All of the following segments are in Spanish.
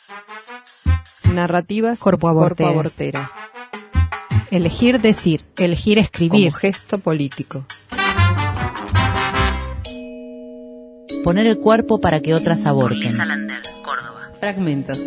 Narrativas corpoaborteras. Elegir decir, elegir escribir. Como gesto político. Poner el cuerpo para que otras aborten. Lisa Lander, Córdoba. Fragmentos.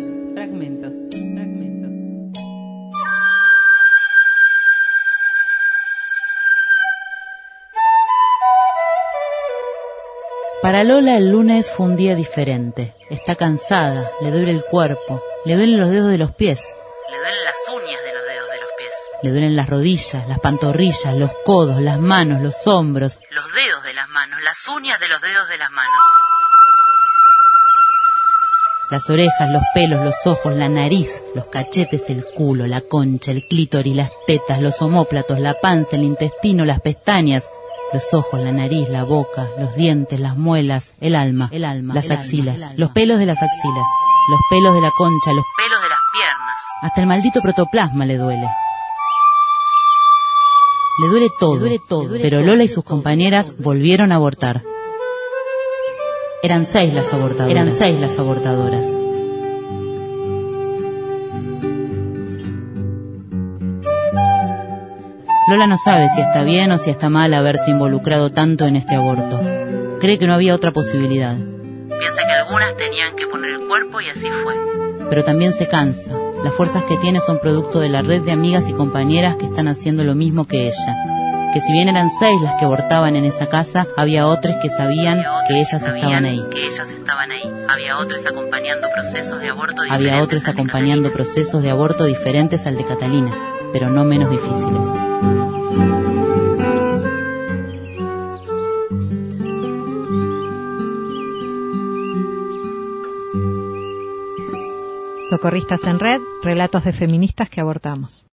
Para Lola el lunes fue un día diferente. Está cansada, le duele el cuerpo, le duelen los dedos de los pies. Le duelen las uñas de los dedos de los pies. Le duelen las rodillas, las pantorrillas, los codos, las manos, los hombros. Los dedos de las manos, las uñas de los dedos de las manos. Las orejas, los pelos, los ojos, la nariz, los cachetes, el culo, la concha, el clítoris, las tetas, los omóplatos, la panza, el intestino, las pestañas, los ojos, la nariz, la boca, los dientes, las muelas, el alma, las axilas, los pelos de las axilas, los pelos de la concha, los pelos de las piernas. Hasta el maldito protoplasma le duele. Le duele todo, pero Lola y sus compañeras volvieron a abortar. Eran 6 las abortadoras. Lola no sabe si está bien o si está mal haberse involucrado tanto en este aborto. Cree que no había otra posibilidad. Piensa que algunas tenían que poner el cuerpo y así fue. Pero también se cansa. Las fuerzas que tiene son producto de la red de amigas y compañeras que están haciendo lo mismo que ella. Que si bien eran 6 las que abortaban en esa casa, había otras que sabían que ellas estaban ahí. Había otras acompañando procesos de aborto diferentes al de Catalina, pero no menos difíciles. Socorristas en Red, relatos de feministas que abortamos.